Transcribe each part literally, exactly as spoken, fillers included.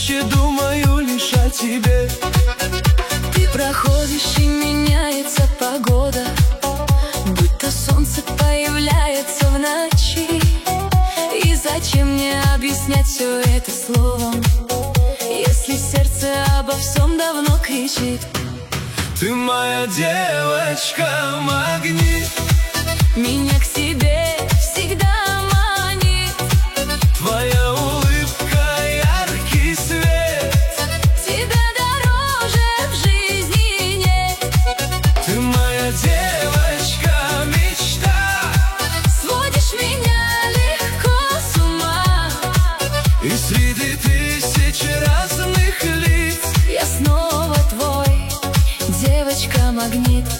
чаще думаю лишь о тебе. Ты проходишь и меняется погода, будто солнце появляется в ночи. И зачем мне объяснять все это словом, если сердце обо всем давно кричит? Ты моя девочка-магнит, меня к себе всегда манит. твоя улыбка яркий свет, Тебя дороже в жизни нет. ты моя девочка-мечта, Сводишь меня легко с ума, и среди тысячи разных лиц я снова твой, девочка-магнит.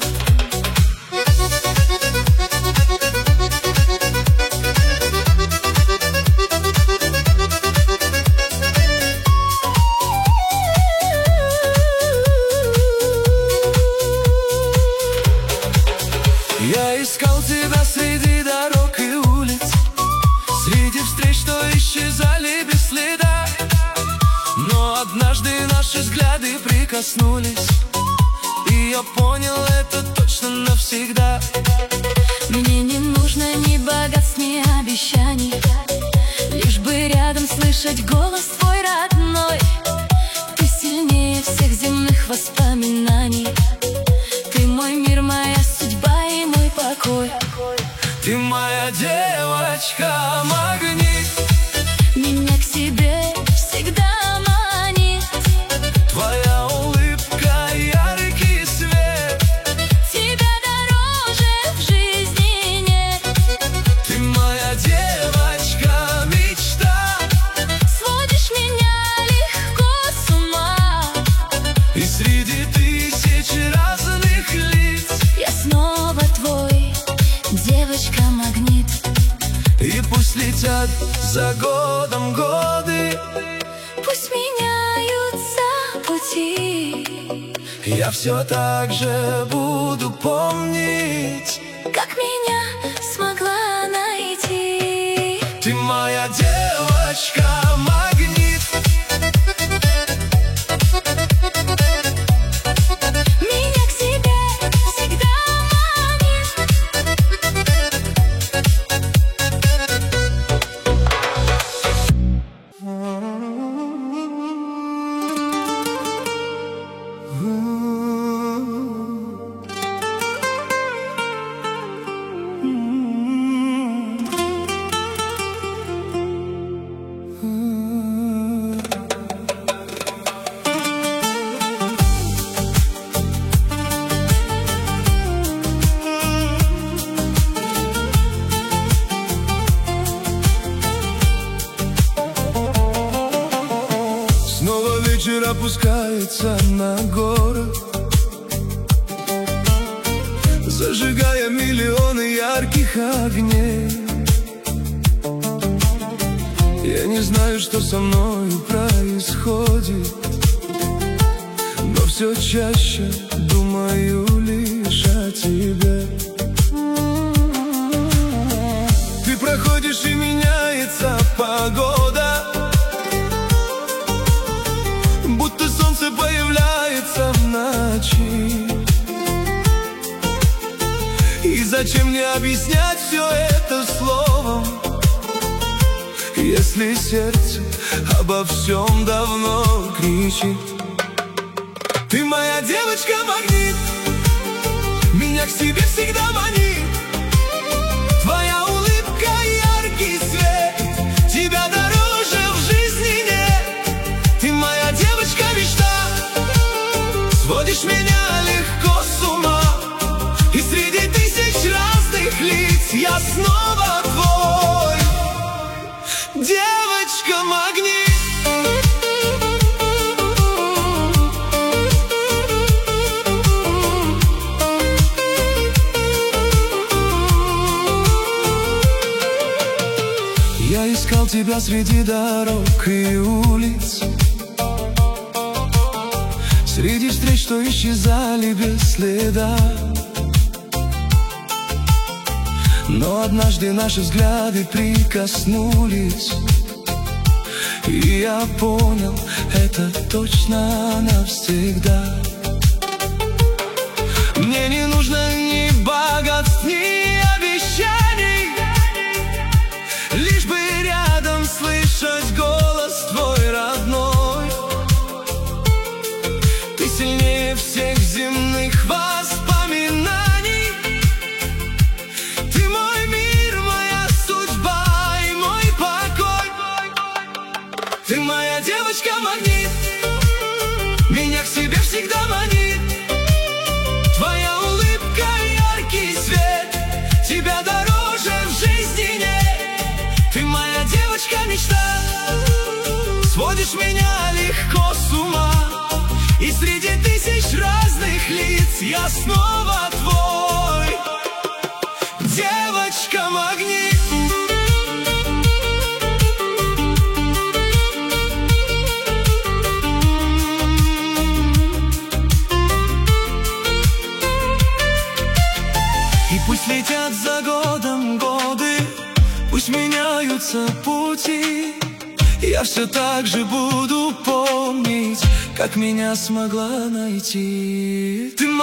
Я искал тебя среди дорог и улиц, среди встреч, что исчезали без следа. Но однажды наши взгляды прикоснулись, и я понял это точно навсегда. Мне не нужно ни богатств, ни обещаний, лишь бы рядом слышать голос твой родной. Ты сильнее всех земных воспоминаний, ты мой мир, моя судьба и мой покой. Ты моя девочка-магнит, Меня к себе всегда манит. твоя улыбка яркий свет, Тебя дороже в жизни нет. ты моя девочка-мечта, Сводишь меня легко с ума, и среди тысячи разных лиц я снова твой, девочка-магнит. и пусть летят за годом годы, Пусть меняются пути, я все так же буду помнить. как меня смогла найти. Ты моя девочка-магнит, Меня к себе всегда манит. Снова вечер опускается на город, зажигая миллионы ярких огней. Я не знаю, что со мною происходит, но все чаще думаю лишь о тебе. Ты проходишь и меняется погода, будто солнце появляется в ночи. И зачем мне объяснять все это словом, если сердце обо всем давно кричит? Ты моя девочка-магнит, меня к себе всегда манит. Твоя улыбка яркий свет, тебя дороже в жизни нет. Ты моя девочка-мечта, сводишь меня легко с ума, и среди тысяч разных лиц я снова твой, девочка-магнит. Я искал тебя среди дорог и улиц, среди встреч, что исчезали без следа. Но однажды наши взгляды прикоснулись, И я понял, это точно навсегда. Мне не нужно ни богатств, ни обещаний, лишь бы рядом слышать голос твой родной. Ты сильнее всех земных воспоминаний. Ты мой мир, моя судьба и мой покой. Ты моя девочка-магнит, меня к себе всегда манит. Твоя улыбка, яркий свет, тебя дороже в жизни нет. Ты моя девочка-мечта, сводишь меня легко с ума. И среди тысяч разных лиц я снова твой, девочка-магнит. Пусть летят за годом годы, пусть меняются пути, я все так же буду помнить, как меня смогла найти ты.